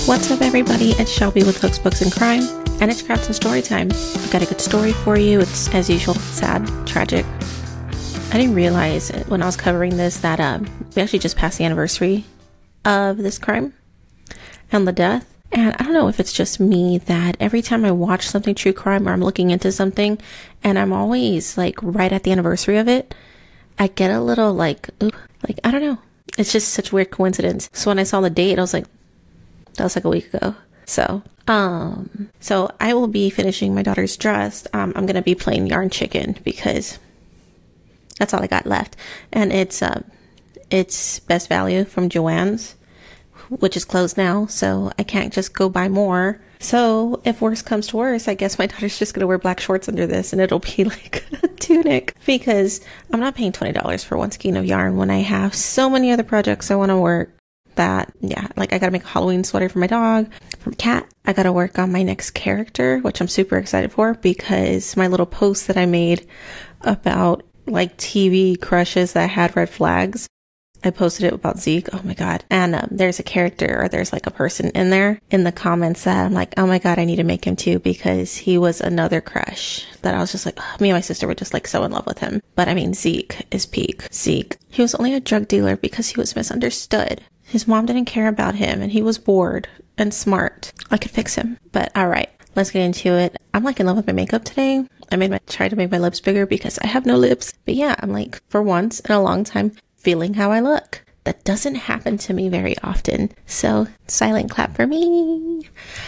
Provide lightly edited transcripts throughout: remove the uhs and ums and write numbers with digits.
What's up, everybody? It's Shelby with Hooks, Books, and Crime, and it's Crafts and Story Time. I've got a good story for you. It's, as usual, sad, tragic. I didn't realize when I was covering this that we actually just passed the anniversary of this crime and the death. And I don't know if it's just me that every time I watch something true crime or I'm looking into something and I'm always like right at the anniversary of it, I get a little like, ooh, like, I don't know. It's just such a weird coincidence. So when I saw the date, I was like, that was like a week ago. So I will be finishing my daughter's dress. I'm going to be playing Yarn Chicken because that's all I got left. And it's Best Value from Joann's, which is closed now, so I can't just go buy more. So if worse comes to worse, I guess my daughter's just gonna wear black shorts under this and it'll be like a tunic, because I'm not paying $20 for one skein of yarn when I have so many other projects I want to work. That, yeah, like I gotta make a Halloween sweater for my dog, for my cat. I gotta work on my next character, which I'm super excited for, because my little post that I made about like TV crushes that had red flags, I posted it about Zeke. Oh my God. And there's a character, or there's like a person in there in the comments that I'm like, oh my God, I need to make him too, because he was another crush that I was just like, oh, me and my sister were just like so in love with him. But I mean, Zeke is peak. Zeke, he was only a drug dealer because he was misunderstood. His mom didn't care about him and he was bored and smart. I could fix him. But all right, let's get into it. I'm like in love with my makeup today. Tried to make my lips bigger because I have no lips. But yeah, I'm like, for once in a long time, feeling how I look. That doesn't happen to me very often. So silent clap for me.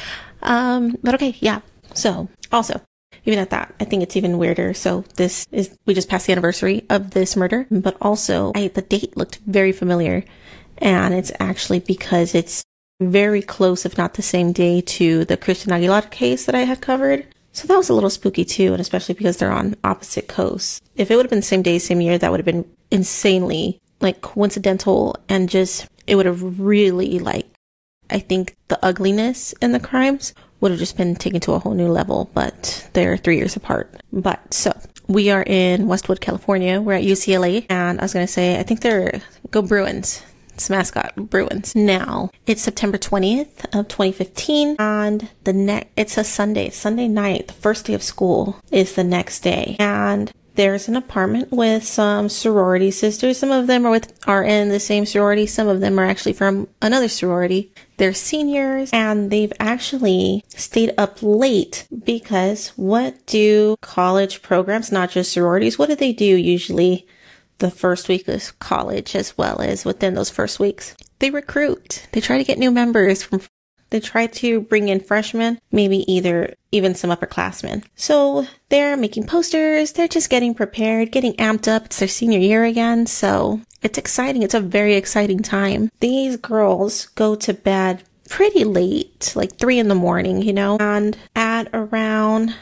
But okay, yeah. So also, even at that, I think it's even weirder. So we just passed the anniversary of this murder, but also the date looked very familiar. And it's actually because it's very close, if not the same day, to the Christian Aguilar case that I had covered. So that was a little spooky too, and especially because they're on opposite coasts. If it would have been the same day, same year, that would have been insanely like coincidental, and just, it would have really I think the ugliness in the crimes would have just been taken to a whole new level, but they're 3 years apart. But so we are in Westwood, California. We're at UCLA, and I was going to say, I think go Bruins. It's mascot, Bruins. Now, it's September 20th of 2015, and it's a Sunday night. The first day of school is the next day. And there's an apartment with some sorority sisters. Some of them are in the same sorority. Some of them are actually from another sorority. They're seniors, and they've actually stayed up late because what do college programs, not just sororities, what do they do usually the first week of college, as well as within those first weeks? They recruit. They try to get new members they try to bring in freshmen, maybe even some upperclassmen. So they're making posters. They're just getting prepared, getting amped up. It's their senior year again. So it's exciting. It's a very exciting time. These girls go to bed pretty late, like 3 a.m, and at around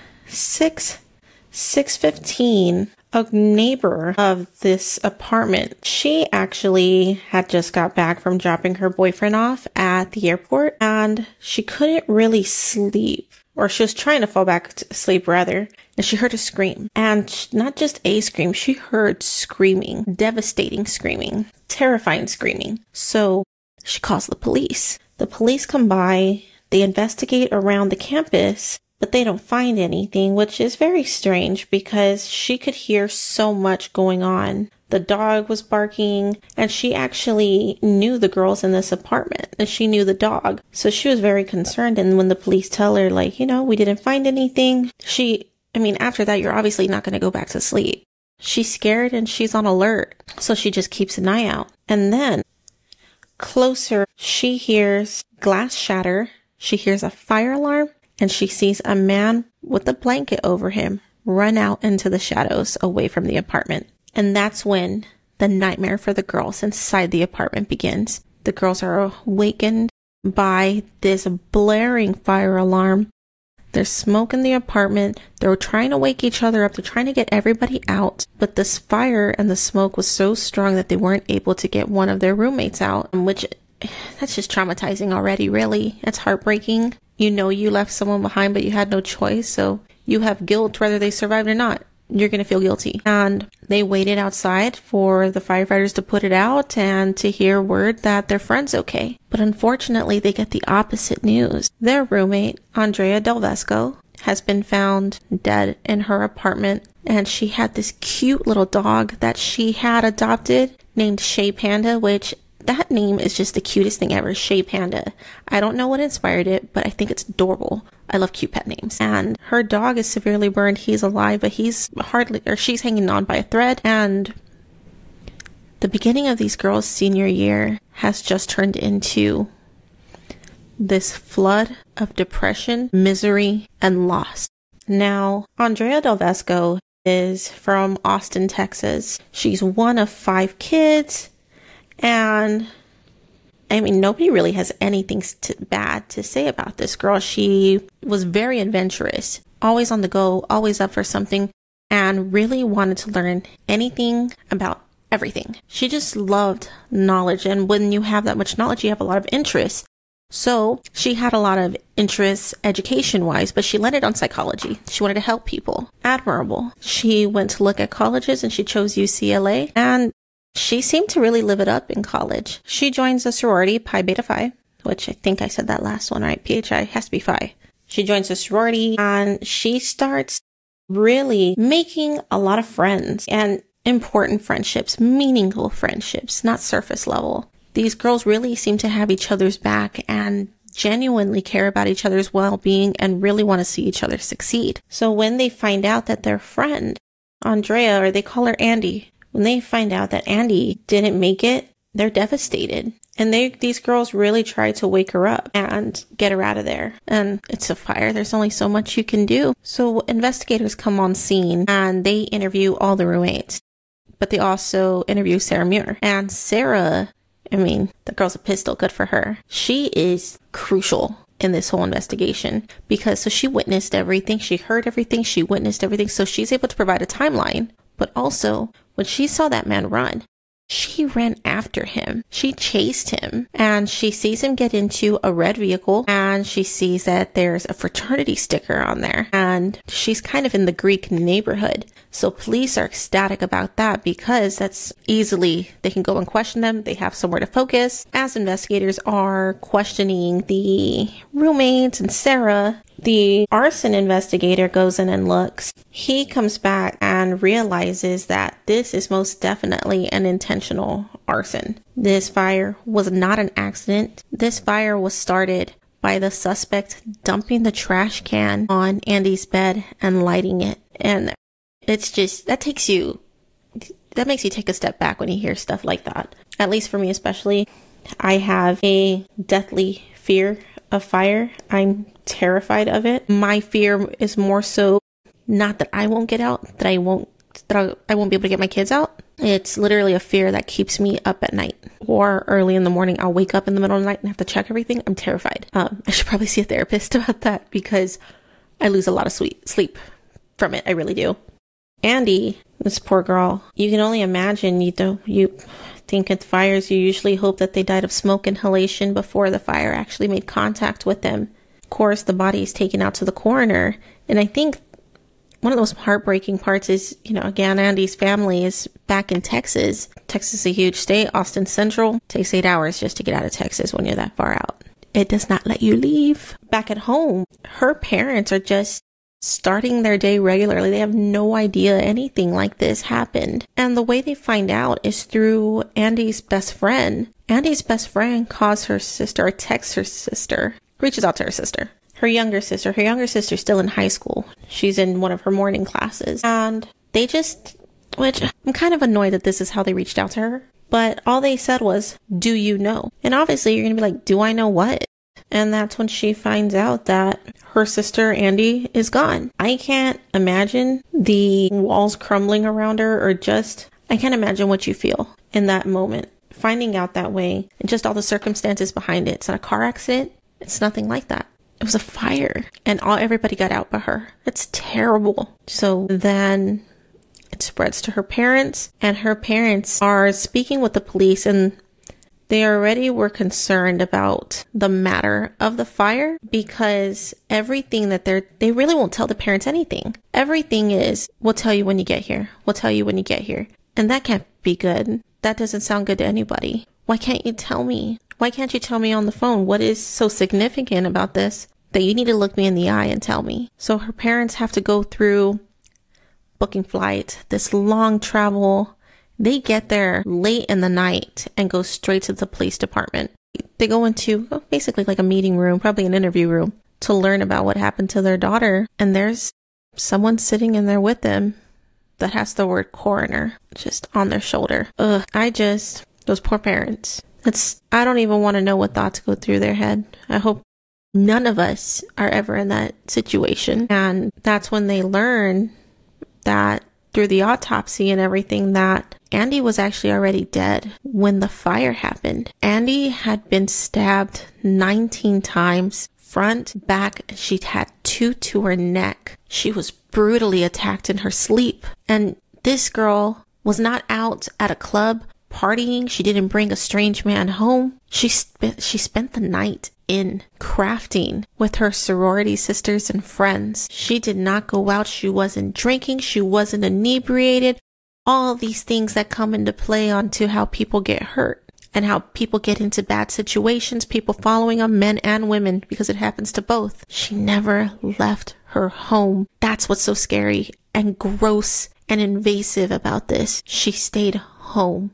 6:15, a neighbor of this apartment, she actually had just got back from dropping her boyfriend off at the airport, and she couldn't really sleep, or she was trying to fall back to sleep rather, and she heard a scream. And not just a scream, she heard screaming, devastating screaming, terrifying screaming. So she calls the police. The police come by, they investigate around the campus, but they don't find anything, which is very strange because she could hear so much going on. The dog was barking, and she actually knew the girls in this apartment, and she knew the dog. So she was very concerned. And when the police tell her, we didn't find anything, after that, you're obviously not going to go back to sleep. She's scared and she's on alert. So she just keeps an eye out. And then closer, she hears glass shatter. She hears a fire alarm. And she sees a man with a blanket over him run out into the shadows away from the apartment. And that's when the nightmare for the girls inside the apartment begins. The girls are awakened by this blaring fire alarm. There's smoke in the apartment. They're trying to wake each other up. They're trying to get everybody out. But this fire and the smoke was so strong that they weren't able to get one of their roommates out, which that's just traumatizing already, really. It's heartbreaking. You left someone behind, but you had no choice, so you have guilt whether they survived or not. you're going to feel guilty. And they waited outside for the firefighters to put it out and to hear word that their friend's okay. But unfortunately, they get the opposite news. Their roommate, Andrea Del Vesco, has been found dead in her apartment. And she had this cute little dog that she had adopted named Shea Panda, which that name is just the cutest thing ever, Shea Panda. I don't know what inspired it, but I think it's adorable. I love cute pet names. And her dog is severely burned. He's alive, but she's hanging on by a thread. And the beginning of these girls' senior year has just turned into this flood of depression, misery, and loss. Now, Andrea Del Vesco is from Austin, Texas. She's one of 5 kids. And I mean, nobody really has anything bad to say about this girl. She was very adventurous, always on the go, always up for something, and really wanted to learn anything about everything. She just loved knowledge. And when you have that much knowledge, you have a lot of interest. So she had a lot of interests education-wise, but she landed on psychology. She wanted to help people. Admirable. She went to look at colleges and she chose UCLA, and she seemed to really live it up in college. She joins a sorority, Pi Beta Phi, which I think I said that last one, right? PHI has to be Phi. She joins a sorority and she starts really making a lot of friends and important friendships, meaningful friendships, not surface level. These girls really seem to have each other's back and genuinely care about each other's well-being and really want to see each other succeed. So when they find out that their friend, Andrea, or they call her Andy, when they find out that Andy didn't make it, they're devastated. And these girls really try to wake her up and get her out of there. And it's a fire. There's only so much you can do. So investigators come on scene and they interview all the roommates. But they also interview Sarah Muir. And Sarah, I mean, the girl's a pistol. Good for her. She is crucial in this whole investigation because she witnessed everything. She heard everything. She witnessed everything. So she's able to provide a timeline. But also, when she saw that man run, she ran after him. She chased him and she sees him get into a red vehicle and she sees that there's a fraternity sticker on there and she's kind of in the Greek neighborhood. So police are ecstatic about that because that's easily, they can go and question them. They have somewhere to focus. As investigators are questioning the roommates and Sarah, the arson investigator goes in and looks. He comes back and realizes that this is most definitely an intentional arson. This fire was not an accident. This fire was started by the suspect dumping the trash can on Andy's bed and lighting it. And it's just, that makes you take a step back when you hear stuff like that. At least for me especially, I have a deathly fear of fire. I'm terrified of it. My fear is more so not that I won't get out, that I won't be able to get my kids out. It's literally a fear that keeps me up at night or early in the morning. I'll wake up in the middle of the night and have to check everything. I'm terrified. I should probably see a therapist about that because I lose a lot of sleep from it. I really do. Andy, this poor girl, you can only imagine, you think at fires, you usually hope that they died of smoke inhalation before the fire actually made contact with them. Of course, the body is taken out to the coroner. And I think one of the most heartbreaking parts is, again, Andy's family is back in Texas. Texas is a huge state. Austin Central takes 8 hours just to get out of Texas when you're that far out. It does not let you leave. Back at home, her parents are just starting their day regularly. They have no idea anything like this happened. And the way they find out is through Andy's best friend. Andy's best friend calls her sister or texts her sister, reaches out to her sister. Her younger sister's still in high school. She's in one of her morning classes. And which I'm kind of annoyed that this is how they reached out to her. But all they said was, do you know? And obviously you're going to be like, do I know what? And that's when she finds out that her sister, Andy, is gone. I can't imagine the walls crumbling around her I can't imagine what you feel in that moment. Finding out that way and just all the circumstances behind it. It's not a car accident. It's nothing like that. It was a fire and everybody got out but her. It's terrible. So then it spreads to her parents and her parents are speaking with the police and They already were concerned about the matter of the fire because everything that they really won't tell the parents anything. Everything is, we'll tell you when you get here. We'll tell you when you get here. And that can't be good. That doesn't sound good to anybody. Why can't you tell me? Why can't you tell me on the phone? What is so significant about this that you need to look me in the eye and tell me? So her parents have to go through booking flight, this long travel. They get there late in the night and go straight to the police department. They go into basically like a meeting room, probably an interview room, to learn about what happened to their daughter. And there's someone sitting in there with them that has the word coroner just on their shoulder. Those poor parents. I don't even want to know what thoughts go through their head. I hope none of us are ever in that situation. And that's when they learn that through the autopsy and everything that Andy was actually already dead when the fire happened. Andy had been stabbed 19 times, front, back. She'd had 2 to her neck. She was brutally attacked in her sleep. And this girl was not out at a club partying. She didn't bring a strange man home. She spent the night in crafting with her sorority sisters and friends. She did not go out. She wasn't drinking. She wasn't inebriated. All these things that come into play onto how people get hurt and how people get into bad situations, people following them, men and women, because it happens to both. She never left her home. That's what's so scary and gross and invasive about this. She stayed home.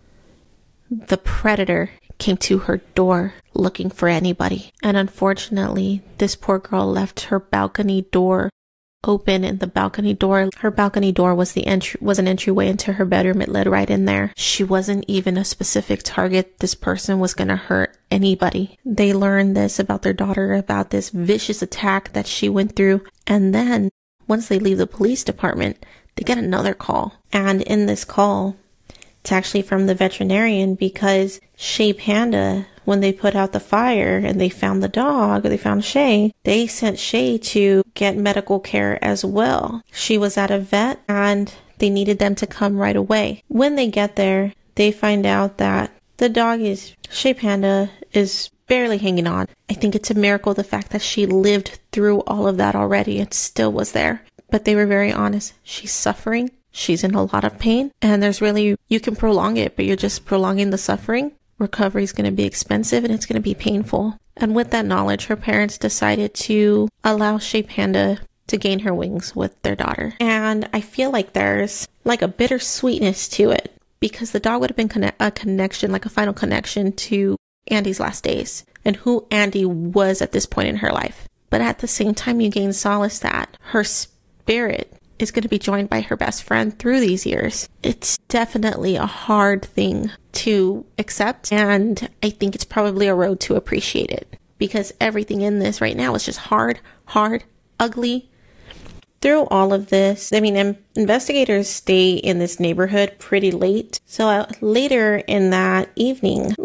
The predator came to her door looking for anybody. And unfortunately, this poor girl left her balcony door open, and her balcony door was an entryway into her bedroom. It led right in there. She wasn't even a specific target. This person was going to hurt anybody. They learned this about their daughter, about this vicious attack that she went through. And then once they leave the police department, they get another call. And in this call, it's actually from the veterinarian, because Shay Panda, when they put out the fire and they found the dog, or they found Shay, they sent Shay to get medical care as well. She was at a vet and they needed them to come right away. When they get there, they find out that the dog Shay Panda is barely hanging on. I think it's a miracle the fact that she lived through all of that already and still was there. But they were very honest. She's suffering. She's in a lot of pain, and you can prolong it, but you're just prolonging the suffering. Recovery is going to be expensive and it's going to be painful. And with that knowledge, her parents decided to allow Shay Panda to gain her wings with their daughter. And I feel like there's like a bittersweetness to it, because the dog would have been a connection, like a final connection to Andy's last days and who Andy was at this point in her life. But at the same time, you gain solace that her spirit is going to be joined by her best friend through these years. It's definitely a hard thing to accept, and I think it's probably a road to appreciate it, because everything in this right now is just hard, ugly. Through all of this, investigators stay in this neighborhood pretty late. So later in that evening,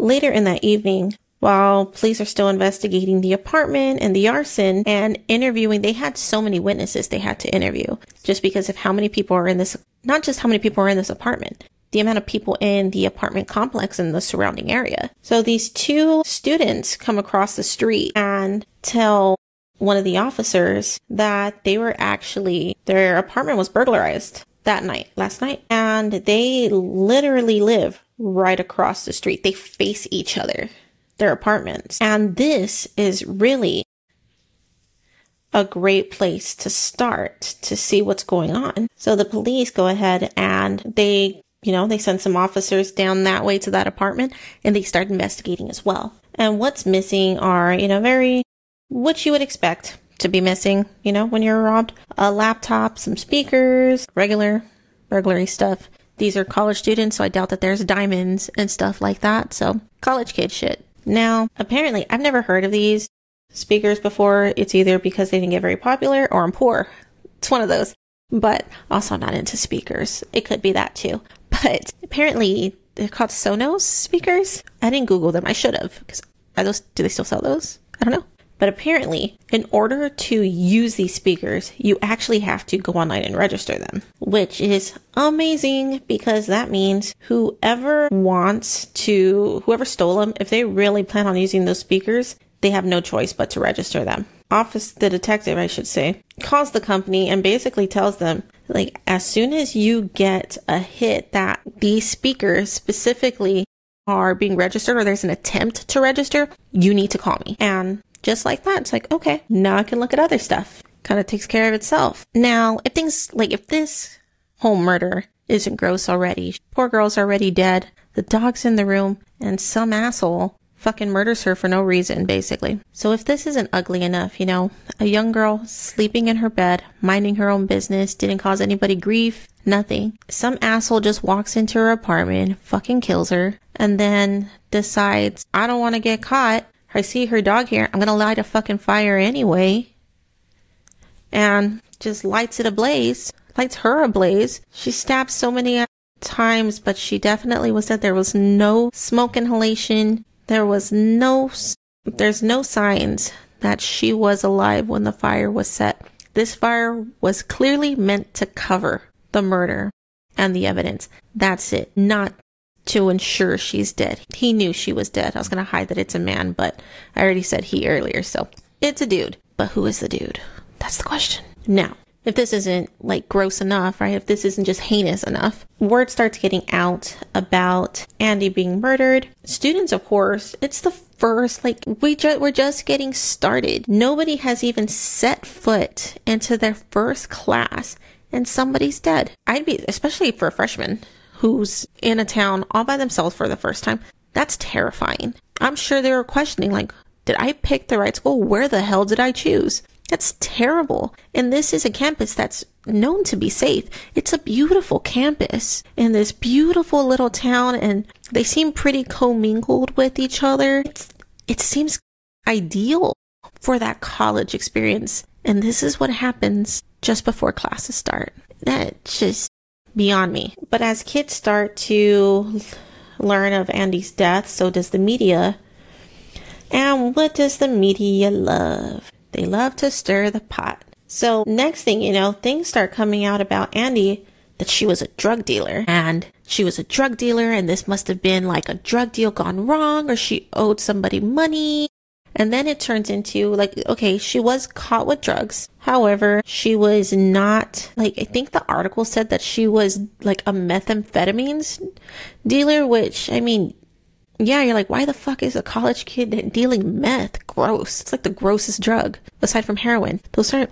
while police are still investigating the apartment and the arson and interviewing, they had so many witnesses they had to interview, just because of how many people are in this, not just how many people are in this apartment, the amount of people in the apartment complex and the surrounding area. So these 2 students come across the street and tell one of the officers that their apartment was burglarized last night, and they literally live right across the street. They face each other, their apartments. And this is really a great place to start to see what's going on. So the police go ahead and they send some officers down that way to that apartment, and they start investigating as well. And what's missing are, what you would expect to be missing, when you're robbed. A laptop, some speakers, regular burglary stuff. These are college students, so I doubt that there's diamonds and stuff like that. So college kid shit. Now, apparently, I've never heard of these speakers before. It's either because they didn't get very popular or I'm poor. It's one of those. But also I'm not into speakers. It could be that too. But apparently they're called Sonos speakers. I didn't Google them. I should have. Do they still sell those? I don't know. But apparently, in order to use these speakers, you actually have to go online and register them, which is amazing because that means whoever stole them, if they really plan on using those speakers, they have no choice but to register them. The detective, I should say, calls the company and basically tells them, like, as soon as you get a hit that these speakers specifically are being registered or there's an attempt to register, you need to call me. And just like that, it's like, okay, now I can look at other stuff. Kind of takes care of itself. Now, if this whole murder isn't gross already, poor girl's already dead, the dog's in the room, and some asshole fucking murders her for no reason, basically. So if this isn't ugly enough, a young girl sleeping in her bed, minding her own business, didn't cause anybody grief, nothing. Some asshole just walks into her apartment, fucking kills her, and then decides, I don't want to get caught. I see her dog here. I'm going to light a fucking fire anyway. And just lights her ablaze. She stabbed so many times, but she definitely was dead. There was no smoke inhalation. There's no signs that she was alive when the fire was set. This fire was clearly meant to cover the murder and the evidence. That's it. Not to ensure she's dead. He knew she was dead. I was going to hide that it's a man, but I already said he earlier, so it's a dude. But who is the dude? That's the question. Now, if this isn't gross enough, right? If this isn't just heinous enough, word starts getting out about Andy being murdered. Students, of course, it's the first, we're just getting started. Nobody has even set foot into their first class and somebody's dead. Especially for a freshman who's in a town all by themselves for the first time, that's terrifying. I'm sure they were questioning, did I pick the right school? Where the hell did I choose? That's terrible. And this is a campus that's known to be safe. It's a beautiful campus in this beautiful little town, and they seem pretty commingled with each other. It seems ideal for that college experience. And this is what happens just before classes start. That's just beyond me. But as kids start to learn of Andy's death, so does the media. And what does the media love? They love to stir the pot. So next thing you know, things start coming out about Andy that she was a drug dealer. And she was a drug dealer, and this must have been a drug deal gone wrong, or she owed somebody money. And then it turns into okay, she was caught with drugs. However, she was not, I think the article said that she was a methamphetamines dealer, which, yeah, you're why the fuck is a college kid dealing meth? Gross. It's the grossest drug, aside from heroin. Those are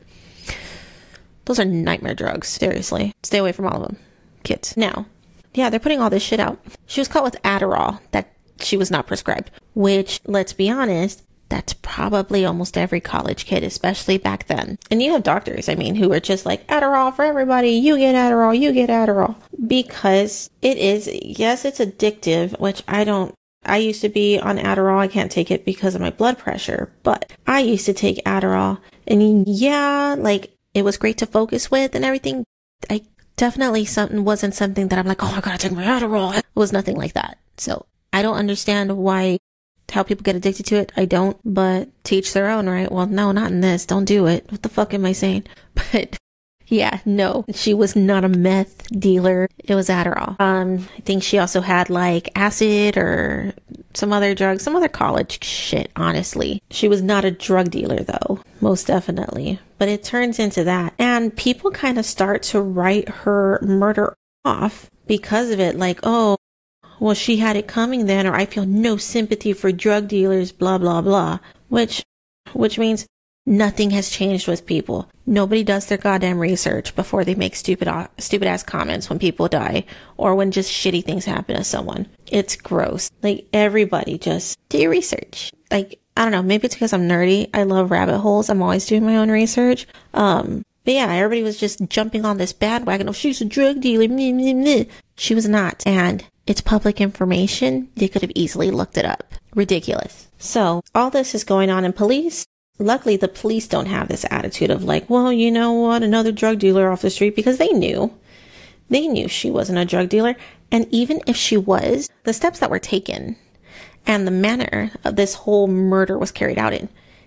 nightmare drugs, seriously. Stay away from all of them, kids. Now, yeah, they're putting all this shit out. She was caught with Adderall that she was not prescribed, which, let's be honest, that's probably almost every college kid, especially back then. And you have doctors, who are just Adderall for everybody. You get Adderall, you get Adderall. Because it is, yes, it's addictive, which I used to be on Adderall. I can't take it because of my blood pressure, but I used to take Adderall, and yeah, it was great to focus with and everything. I definitely wasn't something that I'm oh, I gotta take my Adderall. It was nothing like that. So I don't understand how people get addicted to it. I don't, but to each their own, right? Well, no, not in this. Don't do it. What the fuck am I saying? But yeah, no, she was not a meth dealer. It was Adderall. I think she also had acid or some other drugs, some other college shit, honestly. She was not a drug dealer though, most definitely. But it turns into that. And people kind of start to write her murder off because of it. Oh, well, she had it coming then, or I feel no sympathy for drug dealers, blah, blah, blah. Which means nothing has changed with people. Nobody does their goddamn research before they make stupid ass comments when people die or when just shitty things happen to someone. It's gross. Everybody just do your research. I don't know, maybe it's because I'm nerdy. I love rabbit holes. I'm always doing my own research. But yeah, everybody was just jumping on this bandwagon. Oh, she's a drug dealer. Meh, meh, meh. She was not. And it's public information. They could have easily looked it up. Ridiculous. So all this is going on in police. Luckily, the police don't have this attitude of well, you know what, another drug dealer off the street, because they knew she wasn't a drug dealer. And even if she was, the steps that were taken and the manner of this whole murder was carried out in,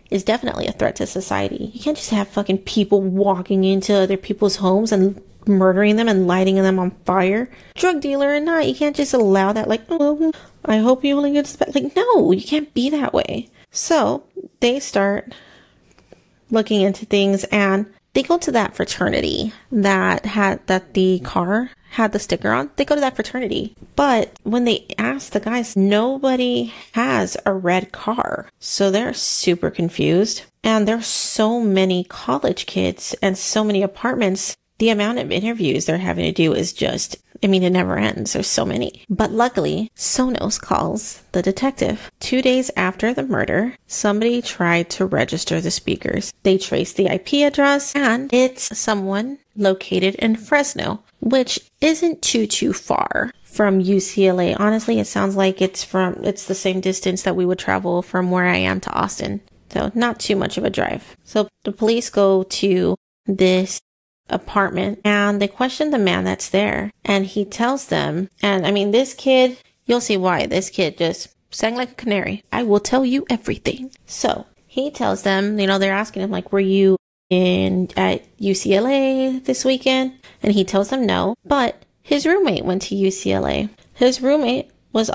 is definitely a threat to society. You can't just have fucking people walking into other people's homes and murdering them and lighting them on fire. Drug dealer or not, you can't just allow that. Like, oh, I hope you only get to like, no, you can't be that way. So they start looking into things, and they go to that fraternity that the car had the sticker on. They go to that fraternity. But when they ask the guys, nobody has a red car. So they're super confused. And there's so many college kids and so many apartments. The amount of interviews they're having to do is just, I mean, it never ends. There's so many. But luckily, Sonos calls the detective. 2 days after the murder, somebody tried to register the speakers. They traced the IP address, and it's someone located in Fresno, which isn't too far from UCLA. Honestly, it sounds like it's the same distance that we would travel from where I am to Austin. So not too much of a drive. So the police go to this apartment and they question the man that's there, and he tells them, and I mean, this kid, you'll see why this kid just sang like a canary. I will tell you everything. So he tells them, they're asking him like, were you at UCLA this weekend? And he tells them no, but his roommate went to UCLA. His roommate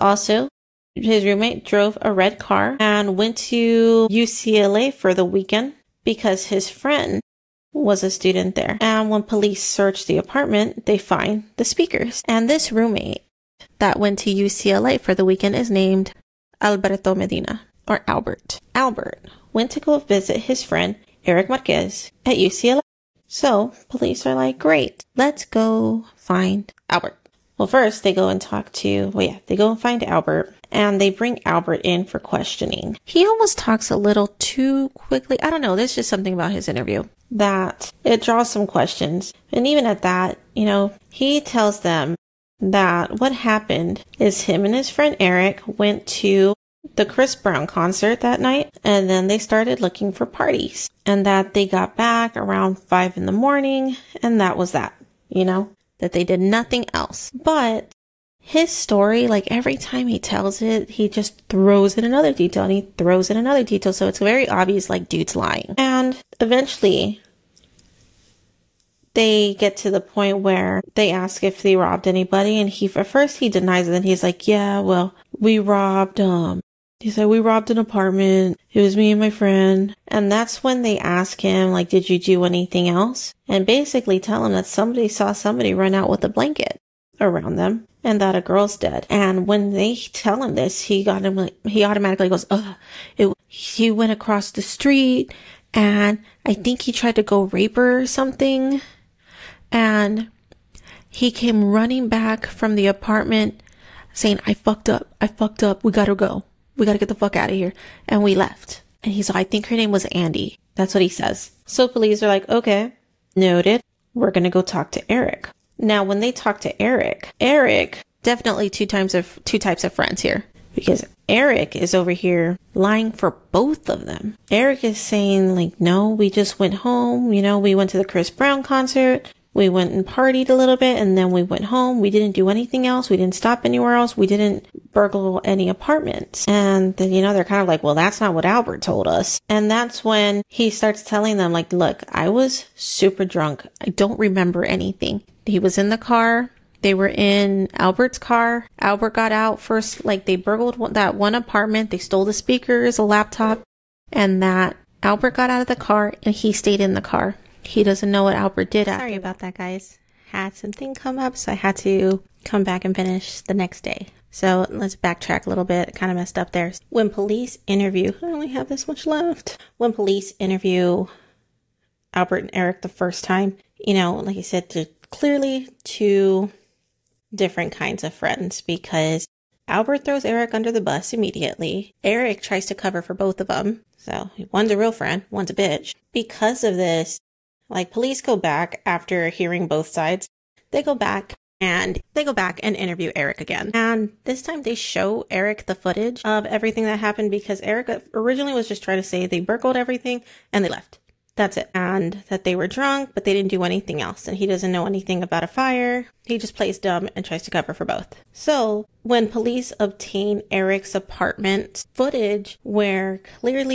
drove a red car and went to UCLA for the weekend because his friend was a student there. And when police search the apartment, they find the speakers. And this roommate that went to UCLA for the weekend is named Alberto Medina, or Albert. Albert went to go visit his friend Eric Marquez at UCLA. So police are like, great, let's go find Albert. Well, first they go and find Albert, and they bring Albert in for questioning. He almost talks a little too quickly. I don't know. There's just something about his interview that it draws some questions. And even at that, he tells them that what happened is him and his friend Eric went to the Chris Brown concert that night, and then they started looking for parties, and that they got back around 5 a.m, and that was that, that they did nothing else. But his story, like every time he tells it, he just throws in another detail and he throws in another detail. So it's very obvious, like, dude's lying. And eventually they get to the point where they ask if they robbed anybody. And at first he denies it. And he's like, yeah, well, we robbed, he said, we robbed an apartment. It was me and my friend. And that's when they ask him, like, did you do anything else? And basically tell him that somebody saw somebody run out with a blanket around them and that a girl's dead. And when they tell him this, he automatically goes, he went across the street and I think he tried to go rape her or something. And he came running back from the apartment saying, I fucked up. We gotta go. We gotta get the fuck out of here. And we left. And he's like, I think her name was Andy. That's what he says. So police are like, okay, noted. We're gonna go talk to Eric. Now, when they talk to Eric, definitely two types of friends here, because Eric is over here lying for both of them. Eric is saying like, no, we just went home. We went to the Chris Brown concert. We went and partied a little bit and then we went home. We didn't do anything else. We didn't stop anywhere else. We didn't burgle any apartments. And then, they're kind of like, well, that's not what Albert told us. And that's when he starts telling them like, look, I was super drunk. I don't remember anything. He was in the car. They were in Albert's car. Albert got out first. Like, they burgled that one apartment. They stole the speakers, a laptop, and that Albert got out of the car and he stayed in the car. He doesn't know what Albert did after. Sorry about that, guys. Had something come up, so I had to come back and finish the next day. So let's backtrack a little bit. Kind of messed up there. When police interview, I only have this much left. When police interview Albert and Eric the first time, like I said, clearly two different kinds of friends, because Albert throws Eric under the bus immediately. Eric tries to cover for both of them. So one's a real friend, one's a bitch. Because of this, like, police go back after hearing both sides. They go back and interview Eric again. And this time they show Eric the footage of everything that happened, because Eric originally was just trying to say they burgled everything and they left. That's it. And that they were drunk, but they didn't do anything else. And he doesn't know anything about a fire. He just plays dumb and tries to cover for both. So when police obtain Eric's apartment footage, where clearly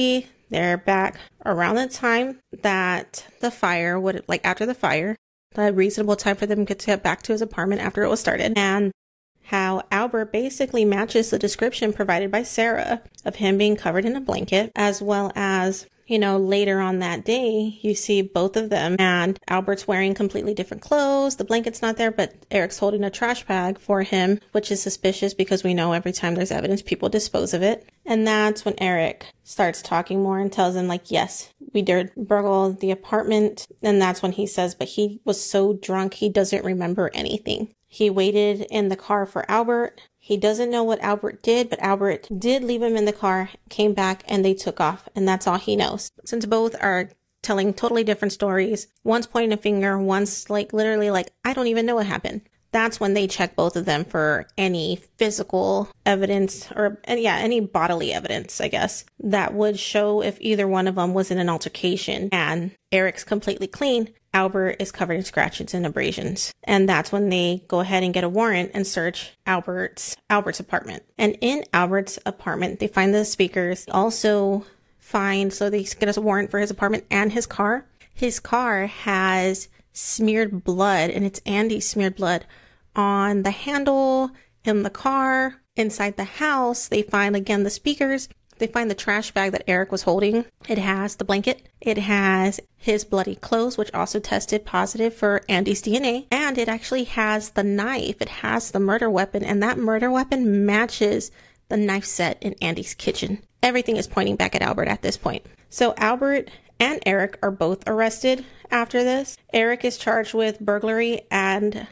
They're back around the time that the fire would, like after the fire, a reasonable time for them to get back to his apartment after it was started. And how Albert basically matches the description provided by Sarah of him being covered in a blanket, as well as, later on that day, you see both of them and Albert's wearing completely different clothes. The blanket's not there, but Eric's holding a trash bag for him, which is suspicious because we know every time there's evidence, people dispose of it. And that's when Eric starts talking more and tells him, like, yes, we did burgle the apartment. And that's when he says, but he was so drunk, he doesn't remember anything. He waited in the car for Albert. He doesn't know what Albert did, but Albert did leave him in the car, came back, and they took off. And that's all he knows. Since both are telling totally different stories, one's pointing a finger, one's literally I don't even know what happened. That's when they check both of them for any physical evidence or any bodily evidence, I guess, that would show if either one of them was in an altercation. And Eric's completely clean. Albert is covered in scratches and abrasions. And that's when they go ahead and get a warrant and search Albert's apartment. And in Albert's apartment, they find the speakers. Also so they get us a warrant for his apartment and his car. His car has smeared blood, and it's Andy's smeared blood on the handle, in the car, inside the house. They find, again, the speakers. They find the trash bag that Eric was holding. It has the blanket. It has his bloody clothes, which also tested positive for Andy's DNA. And it actually has the knife. It has the murder weapon, and that murder weapon matches the knife set in Andy's kitchen. Everything is pointing back at Albert at this point. So Albert and Eric are both arrested after this. Eric is charged with burglary and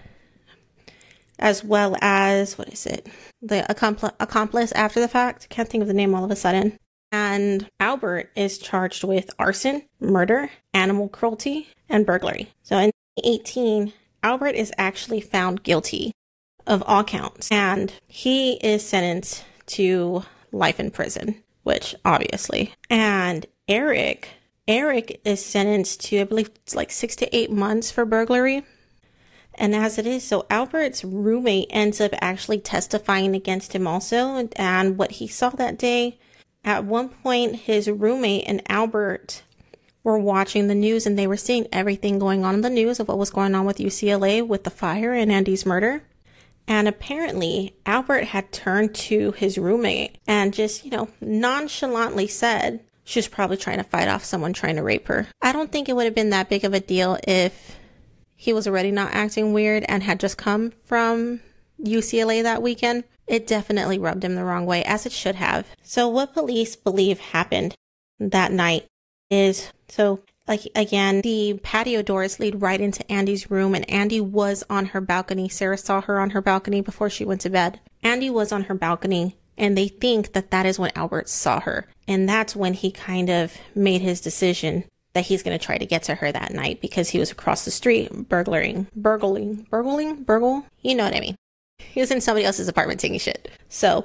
as well as, the accomplice after the fact. Can't think of the name all of a sudden. And Albert is charged with arson, murder, animal cruelty, and burglary. So in 2018, Albert is actually found guilty of all counts. And he is sentenced to life in prison, which obviously. And Eric is sentenced to, I believe it's 6 to 8 months for burglary. And as it is, so Albert's roommate ends up actually testifying against him also. And what he saw that day, at one point, his roommate and Albert were watching the news and they were seeing everything going on in the news of what was going on with UCLA with the fire and Andy's murder. And apparently, Albert had turned to his roommate and just, nonchalantly said she was probably trying to fight off someone trying to rape her. I don't think it would have been that big of a deal if he was already not acting weird and had just come from UCLA that weekend. It definitely rubbed him the wrong way, as it should have. So what police believe happened that night is, again, the patio doors lead right into Andy's room, and Andy was on her balcony. Sarah saw her on her balcony before she went to bed. Andy was on her balcony, and they think that is when Albert saw her. And that's when he kind of made his decision that he's going to try to get to her that night because he was across the street burgling, you know what I mean. He was in somebody else's apartment taking shit. So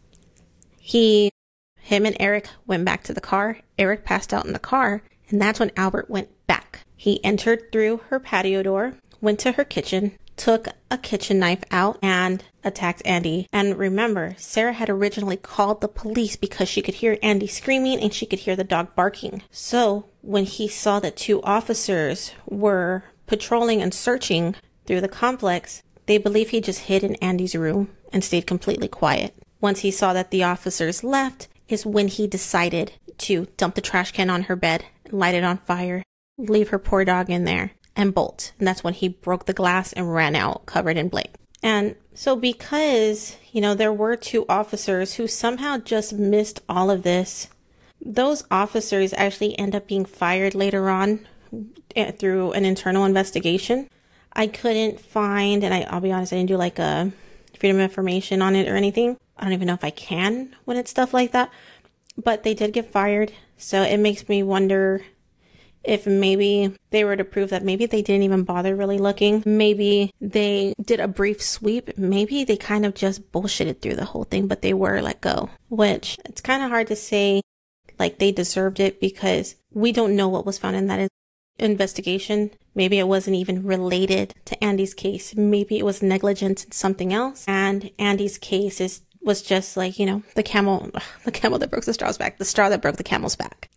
him and Eric went back to the car. Eric passed out in the car, and that's when Albert went back. He entered through her patio door, went to her kitchen, took a kitchen knife out, and attacked Andy. And remember, Sarah had originally called the police because she could hear Andy screaming and she could hear the dog barking. So when he saw that 2 officers were patrolling and searching through the complex, they believe he just hid in Andy's room and stayed completely quiet. Once he saw that the officers left is when he decided to dump the trash can on her bed, light it on fire, leave her poor dog in there, and bolt. And that's when he broke the glass and ran out covered in blood. And so because, there were 2 officers who somehow just missed all of this, those officers actually end up being fired later on through an internal investigation. I couldn't find, and I'll be honest, I didn't do a freedom of information on it or anything. I don't even know if I can when it's stuff like that. But they did get fired. So it makes me wonder if maybe they were to prove that maybe they didn't even bother really looking. Maybe they did a brief sweep. Maybe they kind of just bullshitted through the whole thing, but they were let go. Which, it's kind of hard to say they deserved it because we don't know what was found in that investigation. Maybe it wasn't even related to Andy's case. Maybe it was negligence in something else. And Andy's case was just the camel that broke the straw that broke the camel's back.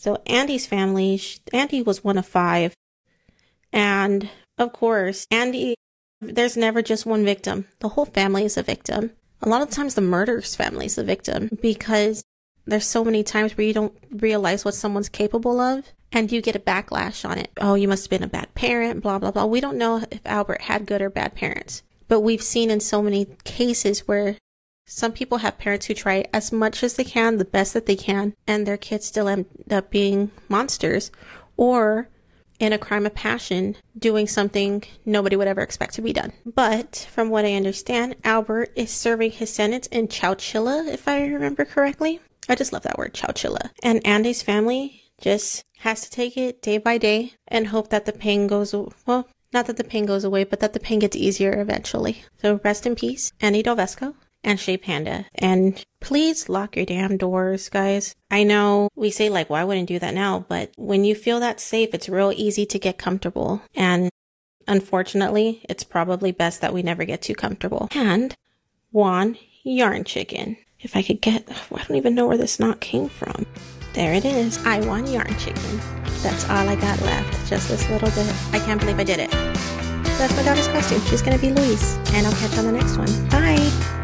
So Andy's family, Andy was one of 5. And of course, Andy, there's never just one victim. The whole family is a victim. A lot of times the murderer's family is a victim because there's so many times where you don't realize what someone's capable of and you get a backlash on it. Oh, you must have been a bad parent, blah, blah, blah. We don't know if Albert had good or bad parents, but we've seen in so many cases where some people have parents who try as much as they can, the best that they can, and their kids still end up being monsters or in a crime of passion, doing something nobody would ever expect to be done. But from what I understand, Albert is serving his sentence in Chowchilla, if I remember correctly. I just love that word, Chowchilla. And Andy's family just has to take it day by day and hope that the pain goes, well, not that the pain goes away, but that the pain gets easier eventually. So rest in peace, Andy Del Vesco and Shea Panda. And please lock your damn doors, guys. I know we say like, why wouldn't do that now? But when you feel that safe, it's real easy to get comfortable. And unfortunately, it's probably best that we never get too comfortable. And Juan Yarn Chicken. If I could get, I don't even know where this knot came from. There it is. I want yarn chicken. That's all I got left. Just this little bit. I can't believe I did it. That's my daughter's costume. She's going to be Louise. And I'll catch you on the next one. Bye.